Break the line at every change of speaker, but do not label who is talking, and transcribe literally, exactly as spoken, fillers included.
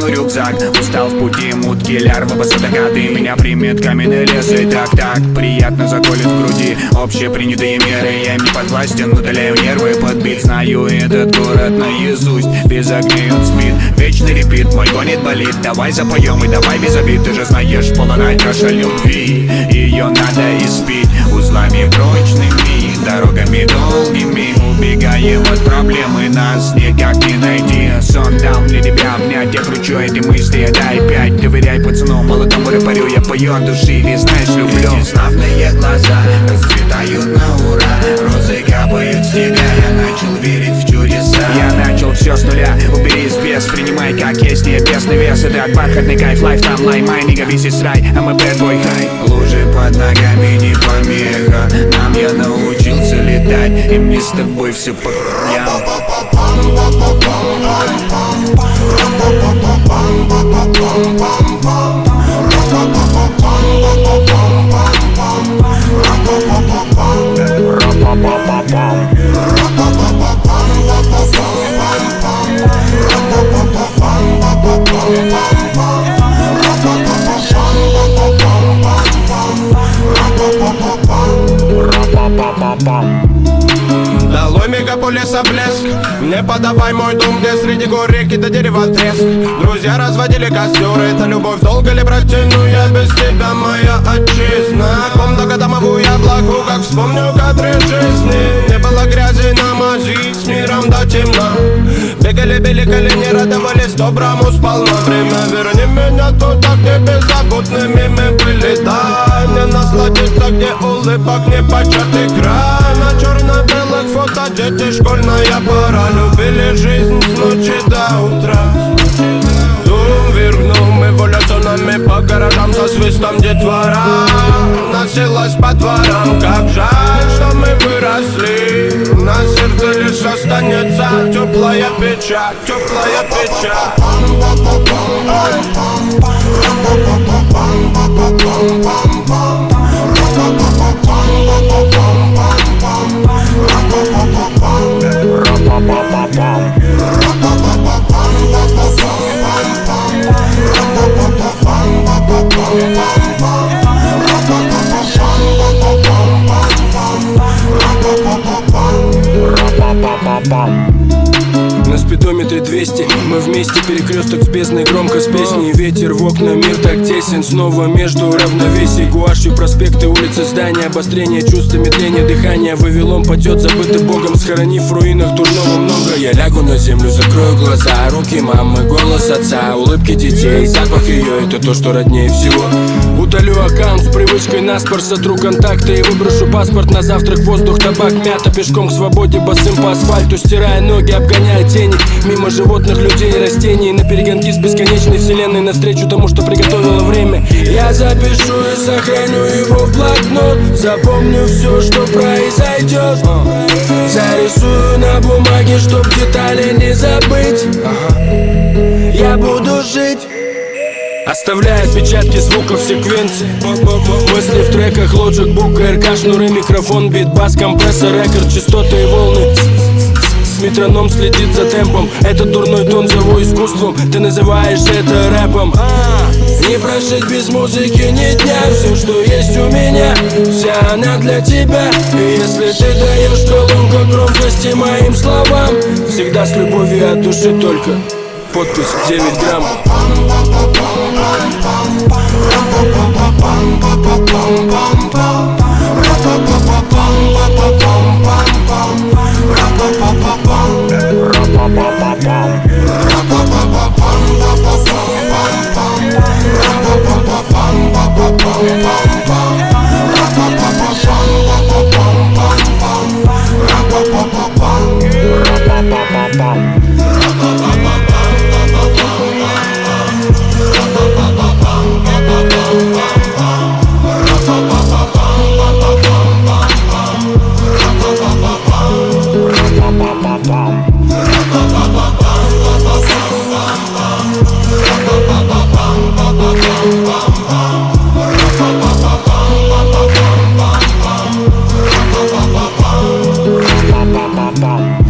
тяну рюкзак. Устал в пути, мутки, лярвы, басатакаты. Меня примет каменный лес и так-так приятно заколет в груди общие принятые меры. Я им не подвластен, удаляю нервы. Подбит, знаю этот город наизусть. Без огней он спит, вечный репит. Мой гонит болит, давай запоем и давай без обид. Ты же знаешь, полная чаша любви, ее надо испить узлами прочными, дорогами долгими. Убегаем от проблемы, нас никак не найти. Сон дал мне тебя обнять, я кручу эти мысли, дай пять. Доверяй пацану, молодому рэпарю, я пою от души, ведь знаешь, люблю. Эти славные глаза расцветают на ура, розы капают с тебя, я начал верить в чудеса. Я начал все с нуля, убери из без, принимай как есть, небесный вес. Это бархатный кайф, лайф там лай, май, нига, весь из рай, а мы bad boy high. Лужи под ногами не помеха, нам я научился летать, и мне с тобой все по хуям.
Долой мегаполиса блеск, мне подавай мой дом, где среди гор реки до дерева треск. Друзья разводили костер, это любовь долго ли протяну я без тебя, моя отчизна. Комната домовую яблоку, как вспомню кадры жизни. Не было грязи на мази, с миром до темна. Бегали, били колени, радовались доброму сполна. Время верни меня туда, где беззаботными мы были. Дай мне насладиться, где улыбок не початый край. На черно-белых фото дети, школьная пора. Любили жизнь с ночи до утра. Дум вергнул мы эволюционами по гаражам со свистом детвора. Носилась по дворам, как жаль, что мы выросли. На сердце лишь останется теплая печаль, теплая печаль.
На спидометре двести, мы вместе, перекресток с бездной, громко с песней. Ветер в окна, мир так тесен, снова между равновесий. Гуашью проспекты, улицы, здания, обострение чувств, медление дыхания. Вавилон падет, забытый Богом, схоронив в руинах дурного много. Я лягу на землю, закрою глаза, руки мамы, голос отца, улыбки детей, запах ее, это то, что роднее всего. Удалю аккаунт с привычкой наспор, сотру контакты и выброшу паспорт на завтрак. Воздух, табак, мята, пешком к свободе, босым по асфальту, стирая ноги, обгоняя тени. Мимо животных, людей и растений, на перегонки с бесконечной вселенной, навстречу тому, что приготовило время. Я запишу и сохраню его в блокнот, запомню все, что произойдет. Зарисую на бумаге, чтоб детали не забыть. Я буду жить, оставляя отпечатки звуков секвенции. Мысли в треках, Logic, Book, РК, шнуры, микрофон, бит, бас, компрессор, рекорд, частоты и волны. Метроном следит за темпом, этот дурной тон зову искусством. Ты называешь это рэпом. Не прожить без музыки ни дня. Все, что есть у меня, вся она для тебя. И если ты даешь колонку громкости моим словам, всегда с любовью от души только. Подпись девять грамм.
Bam.